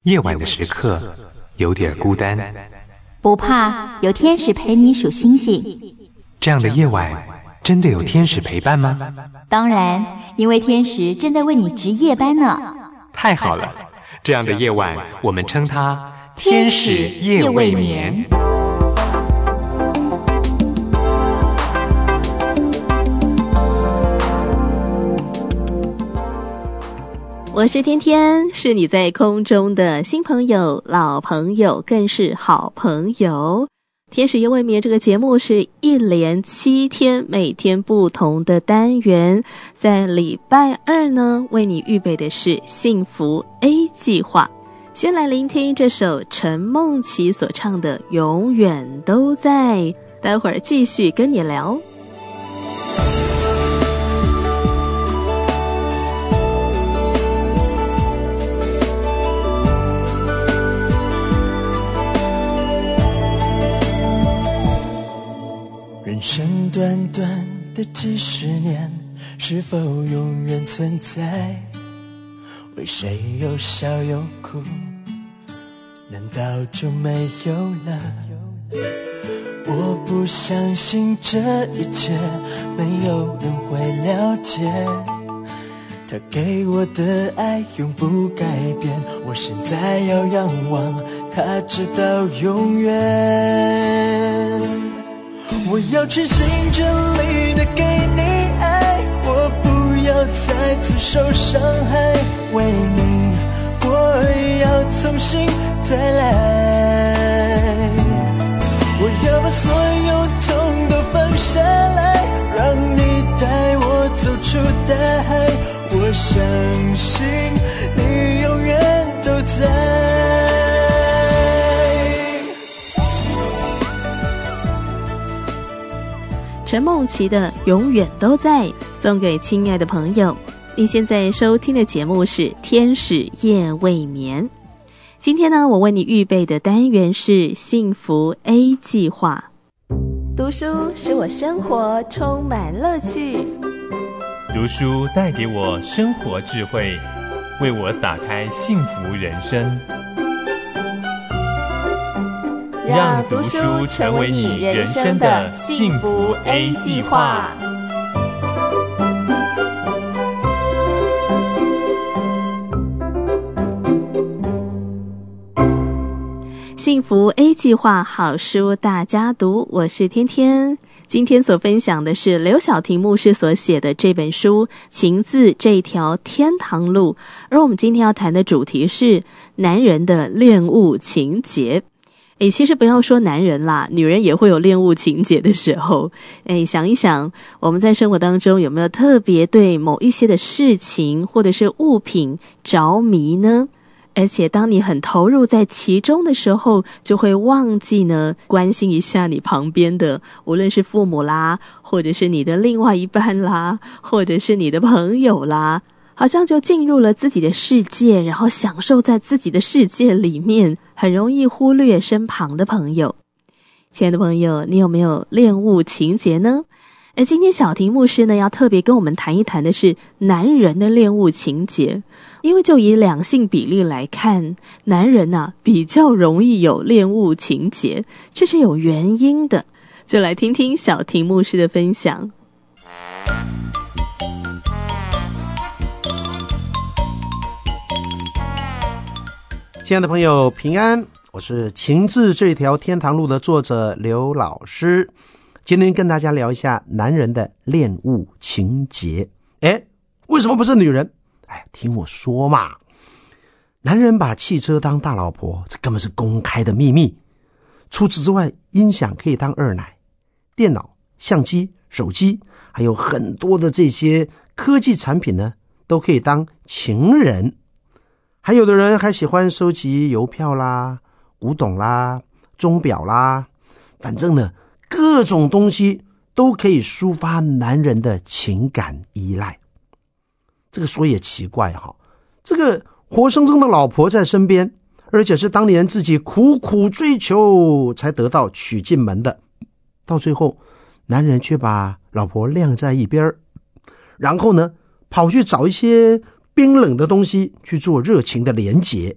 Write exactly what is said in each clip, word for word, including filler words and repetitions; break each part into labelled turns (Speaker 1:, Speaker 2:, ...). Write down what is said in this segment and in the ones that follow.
Speaker 1: 夜晚的时刻有点孤单，
Speaker 2: 不怕，有天使陪你数星星。
Speaker 1: 这样的夜晚真的有天使陪伴吗？
Speaker 2: 当然，因为天使正在为你值夜班呢。
Speaker 1: 太好了，这样的夜晚我们称它天使夜未眠。
Speaker 3: 我是天天，是你在空中的新朋友、老朋友，更是好朋友。天使夜未眠这个节目是一连七天，每天不同的单元。在礼拜二呢，为你预备的是幸福 A 计划。先来聆听这首陈梦琪所唱的《永远都在》，待会儿继续跟你聊。
Speaker 4: 人生短短的几十年，是否永远存在？为谁有笑有哭，难道就没有了？我不相信这一切没有人会了解，他给我的爱永不改变，我现在要仰望他直到永远。我要全心全力的给你爱，我不要再次受伤害，为你我要重新再来。我要把所有痛都放下来，让你带我走出大海，我相信你永远都在。
Speaker 3: 陈梦琪的永远都在，送给亲爱的朋友。你现在收听的节目是天使夜未眠。今天呢，我为你预备的单元是幸福 A 计划。读书使我生活充满乐趣，
Speaker 5: 读书带给我生活智慧，为我打开幸福人生。让读书成为你人生的幸福 A 计划。
Speaker 3: 幸福 A 计划，好书大家读，我是天天。今天所分享的是刘晓婷牧师所写的这本书《情字这条天堂路》，而我们今天要谈的主题是男人的恋物情节。诶，其实不要说男人啦，女人也会有恋物情节的时候。诶，想一想，我们在生活当中有没有特别对某一些的事情或者是物品着迷呢？而且当你很投入在其中的时候，就会忘记呢关心一下你旁边的，无论是父母啦，或者是你的另外一半啦，或者是你的朋友啦，好像就进入了自己的世界，然后享受在自己的世界里面，很容易忽略身旁的朋友。亲爱的朋友，你有没有恋物情节呢？而今天小婷牧师呢，要特别跟我们谈一谈的是男人的恋物情节。因为就以两性比例来看，男人啊比较容易有恋物情节，这是有原因的。就来听听小婷牧师的分享。
Speaker 6: 亲爱的朋友平安，我是情字这条天堂路的作者刘老师。今天跟大家聊一下男人的恋物情节。诶，为什么不是女人？哎，听我说嘛。男人把汽车当大老婆，这根本是公开的秘密。除此之外，音响可以当二奶，电脑、相机、手机，还有很多的这些科技产品呢，都可以当情人。还有的人还喜欢收集邮票啦、古董啦、钟表啦，反正呢，各种东西都可以抒发男人的情感依赖。这个说也奇怪哈，这个活生生的老婆在身边，而且是当年自己苦苦追求才得到娶进门的，到最后男人却把老婆晾在一边，然后呢跑去找一些冰冷的东西去做热情的连结，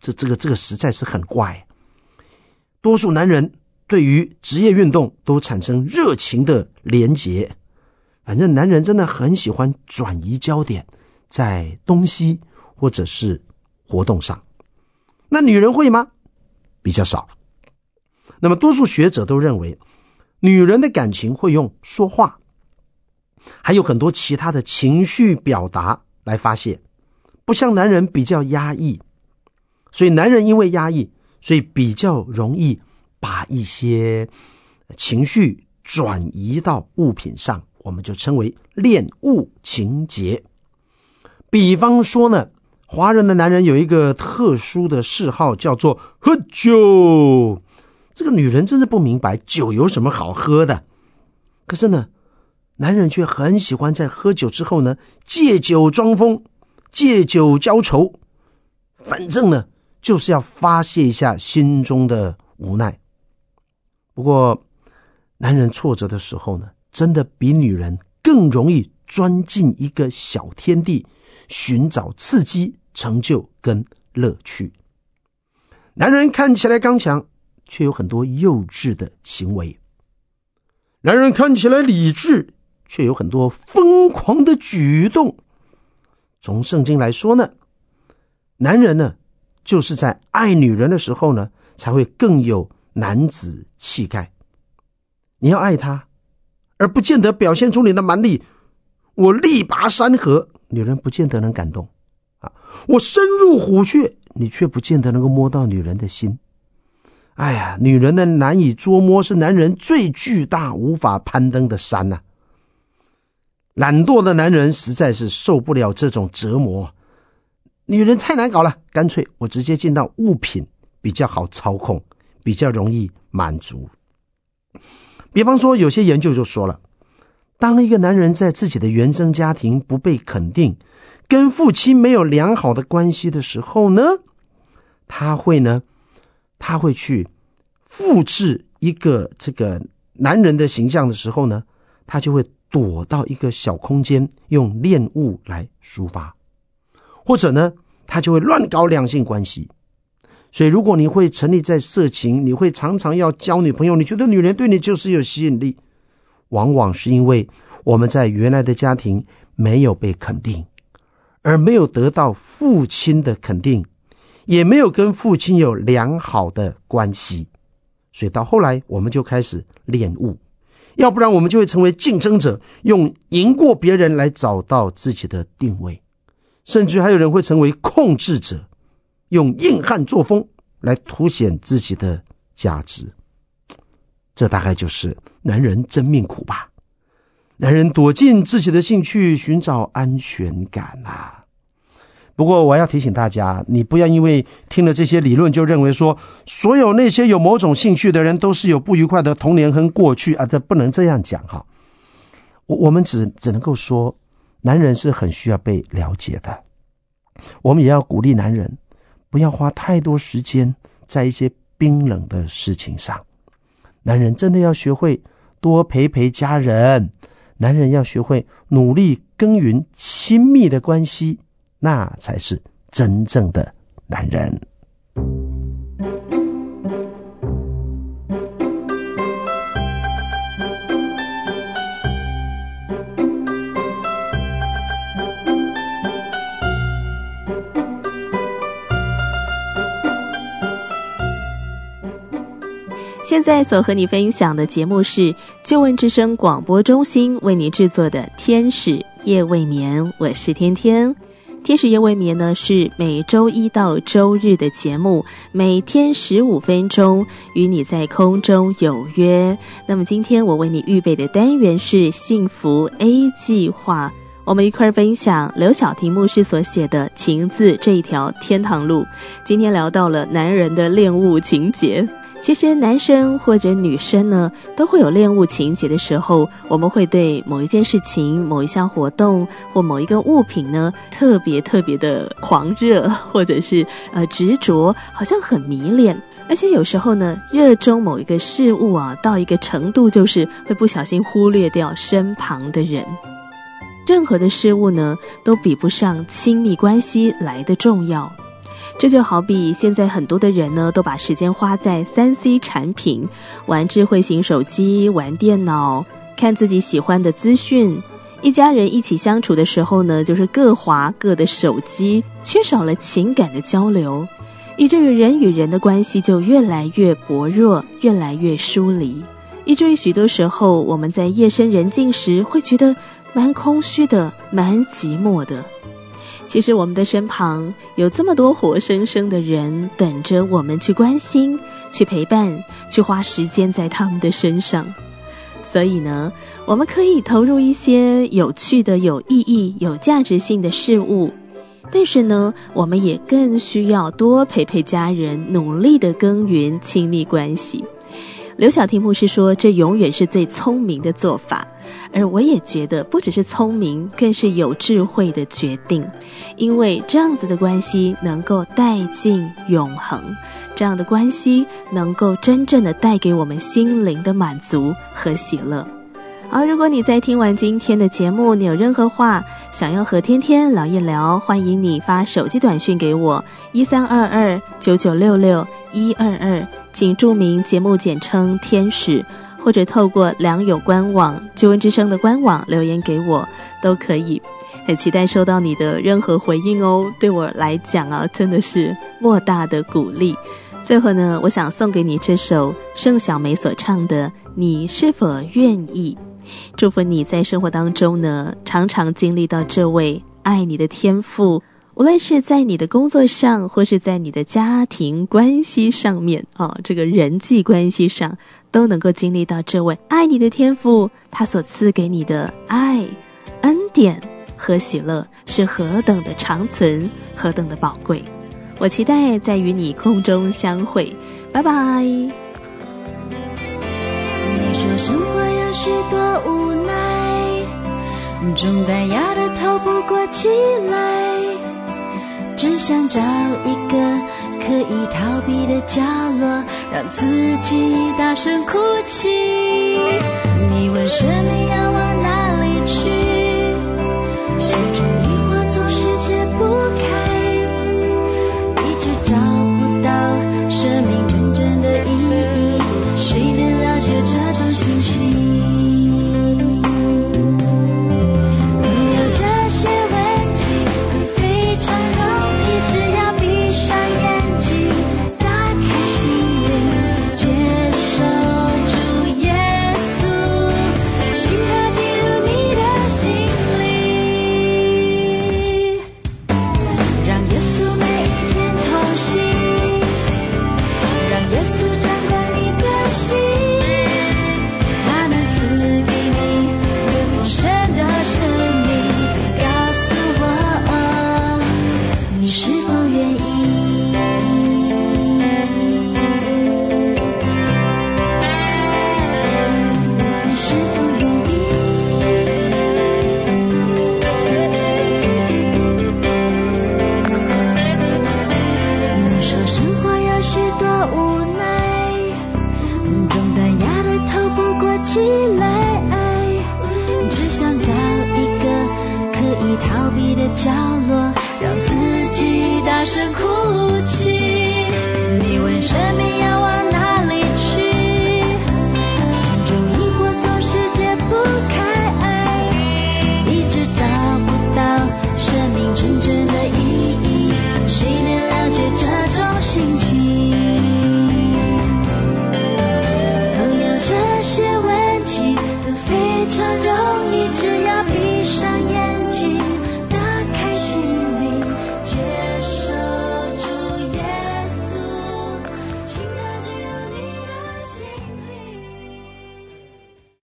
Speaker 6: 这这个这个实在是很怪。多数男人对于职业运动都产生热情的连结，反正男人真的很喜欢转移焦点在东西或者是活动上。那女人会吗？比较少。那么多数学者都认为，女人的感情会用说话，还有很多其他的情绪表达来发泄，不像男人比较压抑。所以男人因为压抑，所以比较容易把一些情绪转移到物品上，我们就称为恋物情结。比方说呢，华人的男人有一个特殊的嗜好，叫做喝酒。这个女人真是不明白酒有什么好喝的，可是呢，男人却很喜欢在喝酒之后呢，借酒装疯，借酒浇愁，反正呢就是要发泄一下心中的无奈。不过男人挫折的时候呢，真的比女人更容易钻进一个小天地，寻找刺激、成就跟乐趣。男人看起来刚强，却有很多幼稚的行为。男人看起来理智，却有很多疯狂的举动。从圣经来说呢，男人呢就是在爱女人的时候呢，才会更有男子气概。你要爱她，而不见得表现出你的蛮力。我力拔山河，女人不见得能感动啊！我深入虎穴，你却不见得能够摸到女人的心。哎呀，女人的难以捉摸是男人最巨大无法攀登的山啊！懒惰的男人实在是受不了这种折磨。女人太难搞了，干脆我直接进到物品，比较好操控，比较容易满足。比方说，有些研究就说了，当一个男人在自己的原生家庭不被肯定，跟父亲没有良好的关系的时候呢，他会呢他会去复制一个这个男人的形象的时候呢，他就会躲到一个小空间，用恋物来抒发，或者呢他就会乱搞两性关系。所以如果你会沉溺在色情，你会常常要交女朋友，你觉得女人对你就是有吸引力，往往是因为我们在原来的家庭没有被肯定，而没有得到父亲的肯定，也没有跟父亲有良好的关系，所以到后来我们就开始恋物，要不然我们就会成为竞争者，用赢过别人来找到自己的定位，甚至还有人会成为控制者，用硬汉作风来凸显自己的价值。这大概就是男人真命苦吧。男人躲进自己的兴趣，寻找安全感啊。不过我要提醒大家，你不要因为听了这些理论就认为说所有那些有某种兴趣的人都是有不愉快的童年和过去啊，这不能这样讲哈。我我们只只能够说，男人是很需要被了解的。我们也要鼓励男人不要花太多时间在一些冰冷的事情上。男人真的要学会多陪陪家人，男人要学会努力耕耘亲密的关系，那才是真正的男人。
Speaker 3: 现在所和你分享的节目是救恩之声广播中心为你制作的天使夜未眠，我是天天。天使夜未眠呢是每周一到周日的节目，每天十五分钟，与你在空中有约。那么今天我为你预备的单元是幸福 A 计划，我们一块分享刘晓婷牧师所写的情字这一条天堂路。今天聊到了男人的恋物情节。其实男生或者女生呢都会有恋物情节的时候，我们会对某一件事情、某一项活动或某一个物品呢特别特别的狂热，或者是呃执着，好像很迷恋。而且有时候呢热衷某一个事物啊到一个程度，就是会不小心忽略掉身旁的人。任何的事物呢都比不上亲密关系来的重要。 这就好比现在很多的人呢，都把时间花在 三 C 产品，玩智慧型手机，玩电脑，看自己喜欢的资讯。一家人一起相处的时候呢，就是各滑各的手机，缺少了情感的交流，以至于人与人的关系就越来越薄弱，越来越疏离，以至于许多时候我们在夜深人静时会觉得蛮空虚的，蛮寂寞的。其实我们的身旁有这么多活生生的人等着我们去关心，去陪伴，去花时间在他们的身上。所以呢，我们可以投入一些有趣的、有意义、有价值性的事物，但是呢，我们也更需要多陪陪家人，努力的耕耘亲密关系。刘晓婷牧师说，这永远是最聪明的做法，而我也觉得不只是聪明，更是有智慧的决定，因为这样子的关系能够带进永恒，这样的关系能够真正的带给我们心灵的满足和喜乐。好，如果你在听完今天的节目，你有任何话想要和天天聊一聊，欢迎你发手机短讯给我一三二二九九六六一二二，请注明节目简称天使，或者透过良友官网救恩之声的官网留言给我都可以。很期待收到你的任何回应哦，对我来讲啊，真的是莫大的鼓励。最后呢，我想送给你这首盛小梅所唱的《你是否愿意》，祝福你在生活当中呢，常常经历到这位爱你的天父，无论是在你的工作上，或是在你的家庭关系上面哦，这个人际关系上，都能够经历到这位爱你的天父，他所赐给你的爱、恩典和喜乐是何等的长存，何等的宝贵。我期待在与你空中相会，拜拜。
Speaker 7: 你说生活有许多无奈，重担压得透不过气来，只想找一个可以逃避的角落，让自己大声哭泣。你问生命要往哪里去，心中疑惑总是解不开，一直找不到生命真正的意义，谁能了解这种心情？朋友，这些问题非常容易，只要闭上眼睛，打开心灵，接受主耶稣，请他进入你的心里，让耶稣每一天同行，让耶稣掌管你的心，他能赐给你更丰盛的生命。告诉我，你是否愿意？你是否愿意？你说生活有许多无奈，重担压得透不过气来，只想找一个可以逃避的角